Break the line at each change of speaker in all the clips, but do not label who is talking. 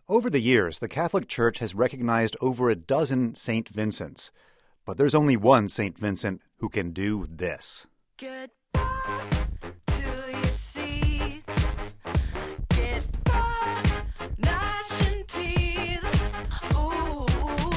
Over the years, the Catholic Church has recognized over a dozen St. Vincents. But there's only one St. Vincent who can do this.
Goodbye to your seats. Goodbye, gnashing teeth. Ooh,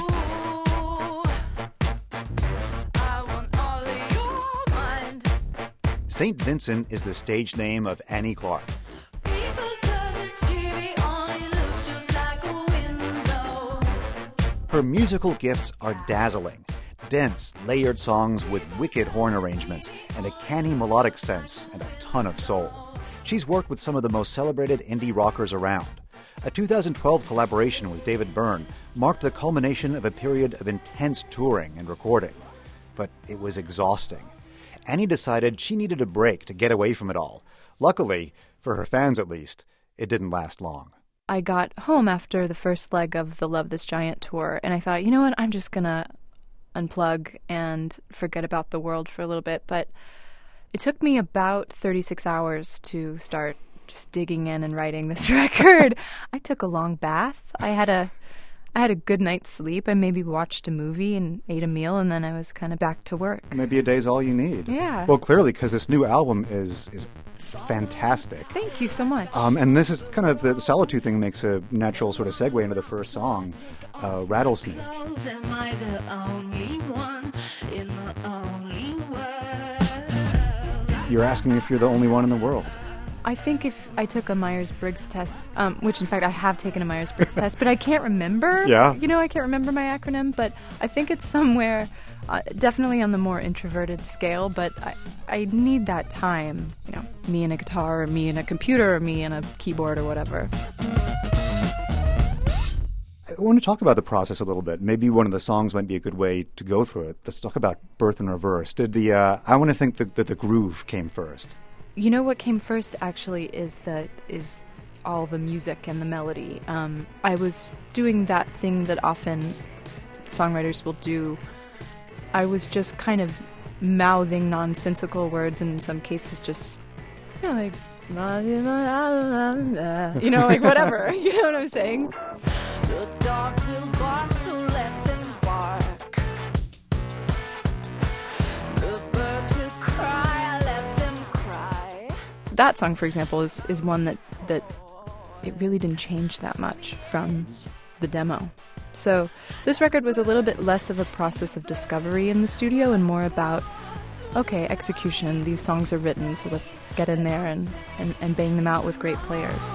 I want all of your mind.
St. Vincent is the stage name of Annie Clark.
People turn the TV on, it looks just like a window.
Her musical gifts are dazzling. Dense, layered songs with wicked horn arrangements and a canny melodic sense and a ton of soul. She's worked with some of the most celebrated indie rockers around. A 2012 collaboration with David Byrne marked the culmination of a period of intense touring and recording. But it was exhausting. Annie decided she needed a break to get away from it all. Luckily, for her fans at least, it didn't last long.
I got home after the first leg of the Love This Giant tour, and I thought, you know what, I'm just going to unplug and forget about the world for a little bit. But it took me about 36 hours to start just digging in and writing this record. I took a long bath. I had a good night's sleep. I maybe watched a movie and ate a meal, and then I was kind of back to work.
Maybe a day's all you need.
Yeah.
Well, clearly, because this new album is fantastic.
Thank you so much.
And this is kind of the Solitude thing makes a natural sort of segue into the first song, Rattlesnake.
Am I the only one in the only world?
You're asking if you're the only one in the world.
I think if I took a Myers-Briggs test, which in fact I have taken a Myers-Briggs test, but I can't remember.
Yeah.
You know, I can't remember my acronym, but I think it's somewhere, definitely on the more introverted scale, but I need that time, you know, me and a guitar, or me and a computer, or me and a keyboard, or whatever.
I want to talk about the process a little bit. Maybe one of the songs might be a good way to go through it. Let's talk about Birth in Reverse. I want to think that the groove came first.
You know what came first, actually, is all the music and the melody. I was doing that thing that often songwriters will do. I was just kind of mouthing nonsensical words, and in some cases just, you know, like, you know, like whatever. You know what I'm saying?
The dogs will bark, so let them bark. The birds will cry, let them cry.
That song, for example, is one that it really didn't change that much from the demo. So this record was a little bit less of a process of discovery in the studio and more about, okay, execution. These songs are written, so let's get in there and bang them out with great players.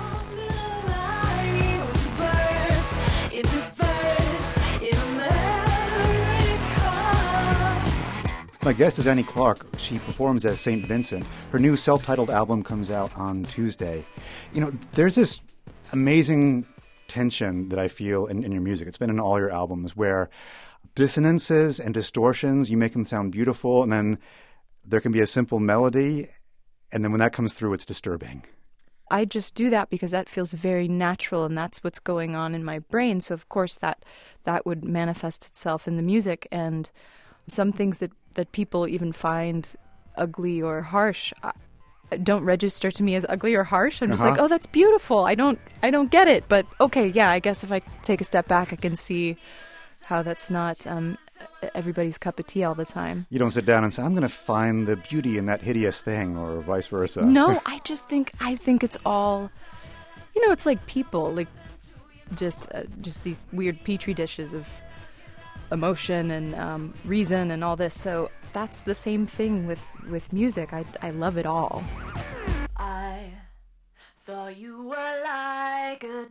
My guest is Annie Clark. She performs as St. Vincent. Her new self-titled album comes out on Tuesday. You know, there's this amazing tension that I feel in your music. It's been in all your albums where dissonances and distortions, you make them sound beautiful, and then there can be a simple melody, and then when that comes through, it's disturbing.
I just do that because that feels very natural, and that's what's going on in my brain. So, of course, that would manifest itself in the music. And some things that people even find ugly or harsh don't register to me as ugly or harsh. I'm just like, oh, that's beautiful. I don't get it. But, okay, yeah, I guess if I take a step back, I can see how that's not everybody's cup of tea all the time.
You don't sit down and say, I'm going to find the beauty in that hideous thing, or vice versa.
No, I think it's all, you know, it's like people, like just these weird petri dishes of emotion and reason and all this. So that's the same thing with music. I love it all.
I thought you were like a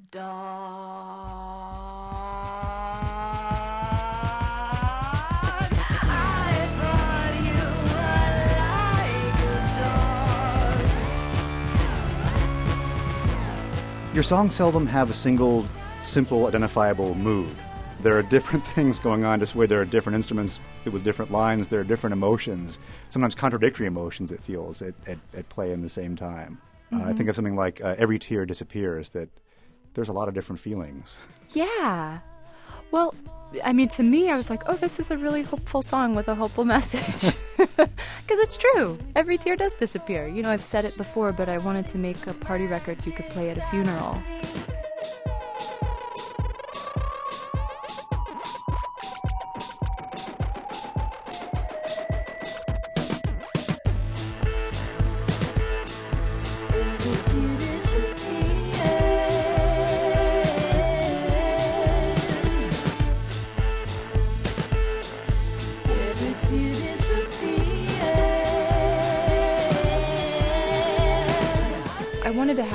dog.
Your songs seldom have a single, simple, identifiable mood. There are different things going on, just where there are different instruments with different lines, there are different emotions, sometimes contradictory emotions, it feels, at play in the same time.
Mm-hmm.
I think of something like Every Tear Disappears, that there's a lot of different feelings.
Yeah. Well, I mean, to me, I was like, oh, this is a really hopeful song with a hopeful message. Because it's true. Every tear does disappear. You know, I've said it before, but I wanted to make a party record you could play at a funeral.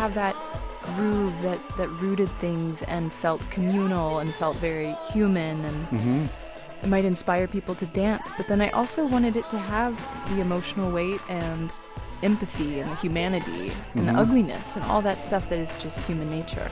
have that groove that rooted things and felt communal and felt very human, and it might inspire people to dance. But then I also wanted it to have the emotional weight and empathy and the humanity and the ugliness and all that stuff that is just human nature.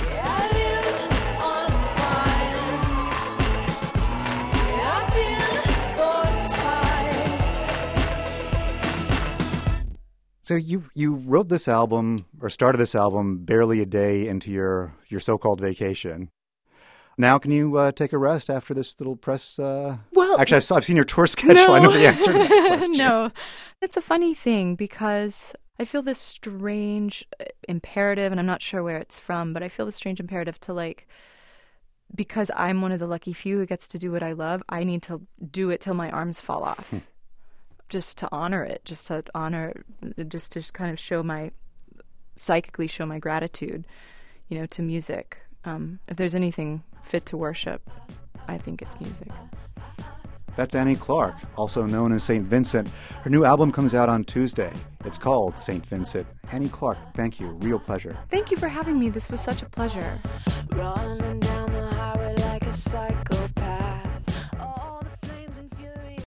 So you wrote this album, or started this album, barely a day into your so-called vacation. Now can you take a rest after this little press?
Well,
actually, I've seen your tour schedule.
No.
I know the answer to that question.
No, it's a funny thing because I feel this strange imperative, and I'm not sure where it's from, but I feel this strange imperative to because I'm one of the lucky few who gets to do what I love, I need to do it till my arms fall off. Just to honor it, just to kind of psychically show my gratitude, to music. If there's anything fit to worship, I think it's music.
That's Annie Clark, also known as St. Vincent. Her new album comes out on Tuesday. It's called St. Vincent. Annie Clark, thank you. Real pleasure.
Thank you for having me. This was such a pleasure.
Running down the highway like a psychopath.